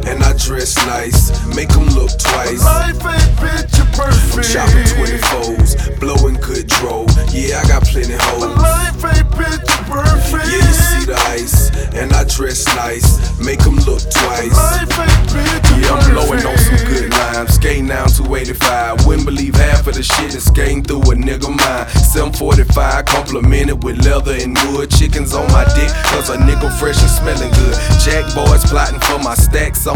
and I dress nice, make them look twice. Life ain't picture perfect. Chopping 24s, blowing good dro. Yeah, I got plenty hoes. Life ain't picture perfect. Yeah, you see the ice, and I dress nice, make them look twice. Life ain't picture Yeah, I'm blowing on some good limes, skating down 285. Wouldn't believe half of the shit is skating through a nigga mind. 745, complimented with leather and wood. Chickens on my dick, cause a nigga fresh and smelling good. Jack boys plotting for my stacks.